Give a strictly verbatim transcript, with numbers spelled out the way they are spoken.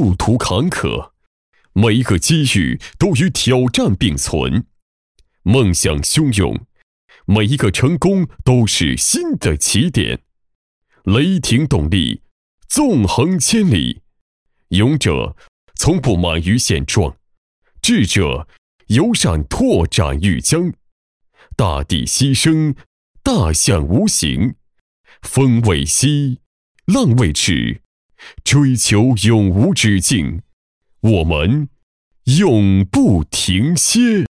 路途坎坷，每一个机遇都与挑战并存。梦想汹涌，每一个成功都是新的起点。雷霆动力，纵横千里。勇者从不满于现状，智者游善拓展欲疆。大地牺牲，大象无形。风未息，浪未止，追求永无止境，我们永不停歇。